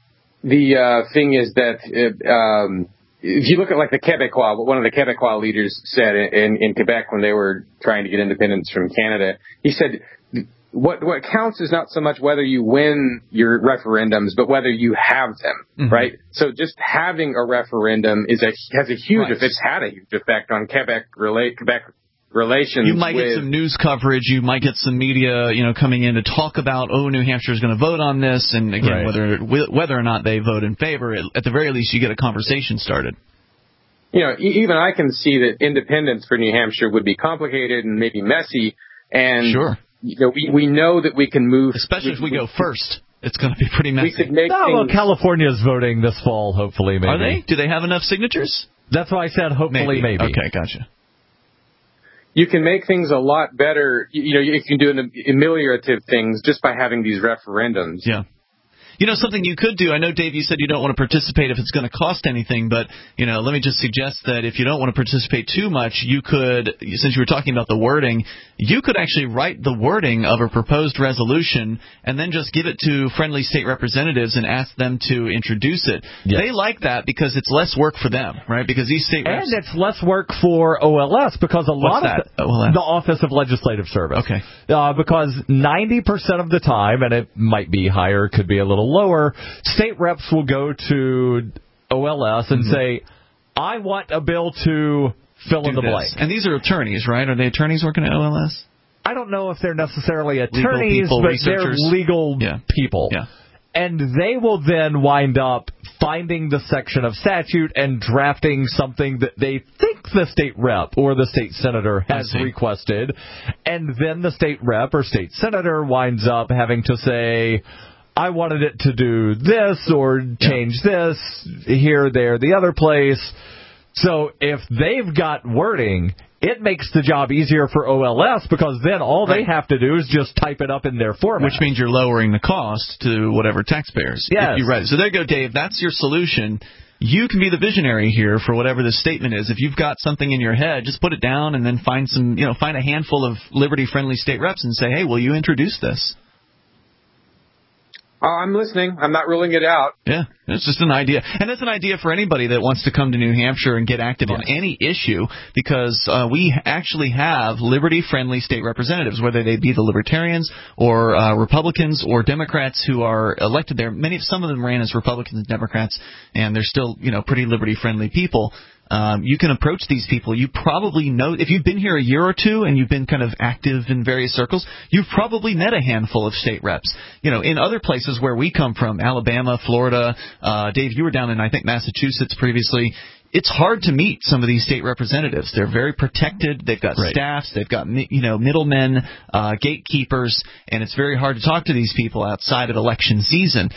thing is that if you look at like the Quebecois, what one of the Quebecois leaders said in Quebec when they were trying to get independence from Canada, he said, what counts is not so much whether you win your referendums, but whether you have them, right? So just having a referendum has a huge effect. It's had a huge effect on Quebec relations. You might get some news coverage. You might get some media, coming in to talk about, New Hampshire is going to vote on this, and again, whether or not they vote in favor, at the very least, you get a conversation started. Even I can see that independence for New Hampshire would be complicated and maybe messy, and we know that we can move, especially if we go first. It's going to be pretty messy. We could make things... California's voting this fall, hopefully, maybe. Are they? Do they have enough signatures? That's why I said hopefully, maybe. Okay, gotcha. You can make things a lot better. You can do ameliorative things just by having these referendums. Yeah. Something you could do, I know, Dave, you said you don't want to participate if it's going to cost anything, but, let me just suggest that if you don't want to participate too much, you could, since you were talking about the wording, you could actually write the wording of a proposed resolution and then just give it to friendly state representatives and ask them to introduce it. Yes. They like that because it's less work for them, right? Because these state reps... And it's less work for OLS because a lot of the Office of Legislative Service. Okay. Because 90% of the time, and it might be higher, could be a little lower, state reps will go to OLS and say, I want a bill to fill in the blank. And these are attorneys, right? Are they attorneys working at OLS? I don't know if they're necessarily attorneys, but they're legal people. Yeah. And they will then wind up finding the section of statute and drafting something that they think the state rep or the state senator has requested. And then the state rep or state senator winds up having to say, I wanted it to do this or change this here, there, the other place. So if they've got wording, it makes the job easier for OLS because then all they have to do is just type it up in their format. Which means you're lowering the cost to whatever taxpayers. Yes. If you write it. So there you go, Dave. That's your solution. You can be the visionary here for whatever this statement is. If you've got something in your head, just put it down and then find a handful of liberty-friendly state reps and say, hey, will you introduce this? I'm listening. I'm not ruling it out. Yeah, it's just an idea. And it's an idea for anybody that wants to come to New Hampshire and get active on any issue, because we actually have liberty-friendly state representatives, whether they be the Libertarians or Republicans or Democrats who are elected there. Some of them ran as Republicans and Democrats, and they're still, pretty liberty-friendly people. You can approach these people. You probably know, if you've been here a year or two and you've been kind of active in various circles, you've probably met a handful of state reps. In other places where we come from, Alabama, Florida, Dave, you were down in, I think, Massachusetts previously. It's hard to meet some of these state representatives. They're very protected. They've got staffs. They've got, middlemen, gatekeepers, and it's very hard to talk to these people outside of election season.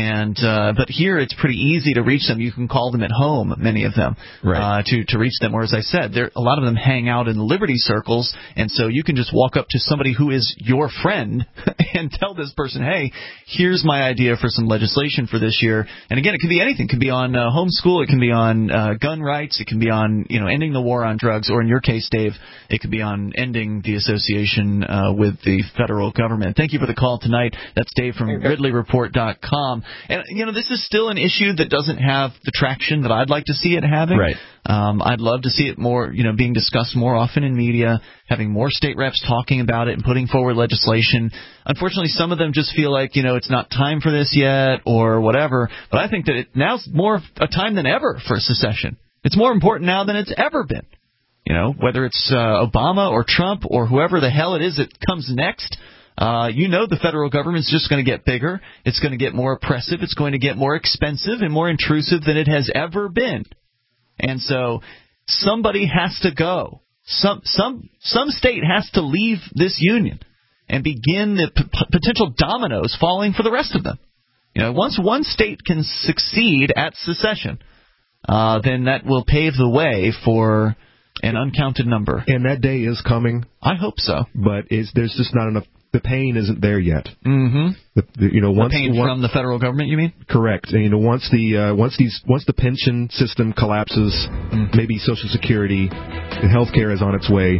But here it's pretty easy to reach them. You can call them at home, many of them, to reach them. Or as I said, a lot of them hang out in liberty circles, and so you can just walk up to somebody who is your friend and tell this person, hey, here's my idea for some legislation for this year. And again, it can be anything. It can be on homeschool. It can be on gun rights. It can be on, ending the war on drugs, or in your case, Dave, it could be on ending the association with the federal government. Thank you for the call tonight. That's Dave from RidleyReport.com. And, this is still an issue that doesn't have the traction that I'd like to see it having. Right. I'd love to see it more, being discussed more often in media, having more state reps talking about it and putting forward legislation. Unfortunately, some of them just feel like, it's not time for this yet or whatever. But I think that now's more a time than ever for secession. It's more important now than it's ever been. Whether it's Obama or Trump or whoever the hell it is that comes next, the federal government's just going to get bigger. It's going to get more oppressive. It's going to get more expensive and more intrusive than it has ever been. And so somebody has to go. Some state has to leave this union and begin the potential dominoes falling for the rest of them. Once one state can succeed at secession, then that will pave the way for an uncounted number. And that day is coming. I hope so. But there's just not enough. The pain isn't there yet. Mm-hmm. The pain from the federal government, you mean? Correct. And, once the pension system collapses, maybe Social Security and health care is on its way,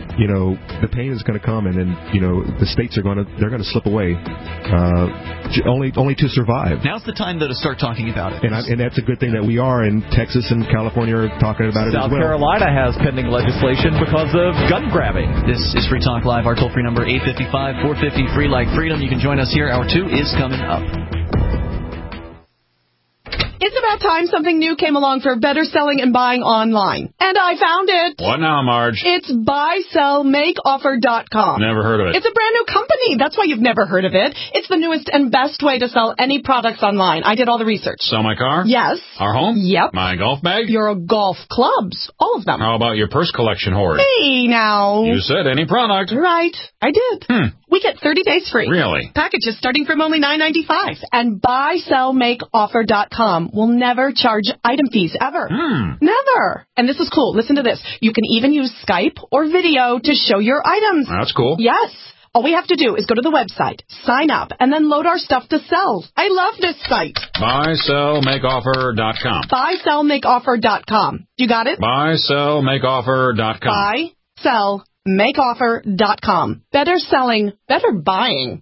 the pain is going to come, and then the states they're going to slip away, only to survive. Now's the time though to start talking about it, and that's a good thing that we are, in Texas and California are talking about it as well. South Carolina has pending legislation because of gun grabbing. This is Free Talk Live. Our toll-free number 855-450 free like freedom. You can join us here. Hour 2 is coming up. It's about time something new came along for better selling and buying online. And I found it. What now, Marge? It's buysellmakeoffer.com. Never heard of it. It's a brand new company. That's why you've never heard of it. It's the newest and best way to sell any products online. I did all the research. Sell my car? Yes. Our home? Yep. My golf bag? Your golf clubs. All of them. How about your purse collection hoard? Hey, now. You said any product. Right. I did. We get 30 days free. Really? Packages starting from only $9.95. And buysellmakeoffer.com will never charge item fees, ever. Never. And this is cool. Listen to this. You can even use Skype or video to show your items. That's cool. Yes. All we have to do is go to the website, sign up, and then load our stuff to sell. I love this site. Buysellmakeoffer.com. Buysellmakeoffer.com. You got it? Buysellmakeoffer.com. Buysellmakeoffer.com. Better selling, better buying.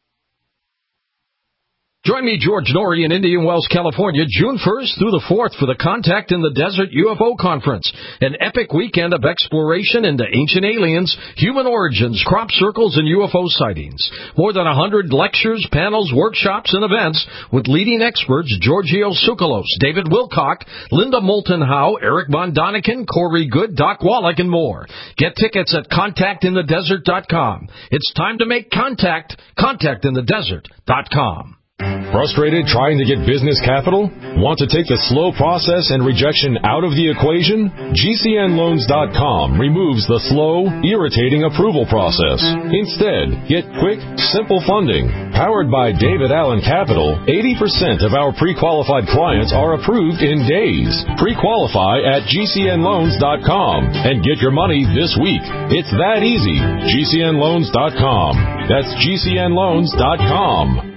Join me, George Norrie, in Indian Wells, California, June 1st through the 4th for the Contact in the Desert UFO Conference, an epic weekend of exploration into ancient aliens, human origins, crop circles, and UFO sightings. More than 100 lectures, panels, workshops, and events with leading experts Giorgio Tsoukalos, David Wilcock, Linda Moulton Howe, Eric Von Daniken, Corey Good, Doc Wallach, and more. Get tickets at contactinthedesert.com. It's time to make contact. Contactinthedesert.com. Frustrated trying to get business capital? Want to take the slow process and rejection out of the equation? GCNLoans.com removes the slow, irritating approval process. Instead, get quick, simple funding. Powered by David Allen Capital, 80% of our pre-qualified clients are approved in days. Pre-qualify at GCNLoans.com and get your money this week. It's that easy. GCNLoans.com. That's GCNLoans.com.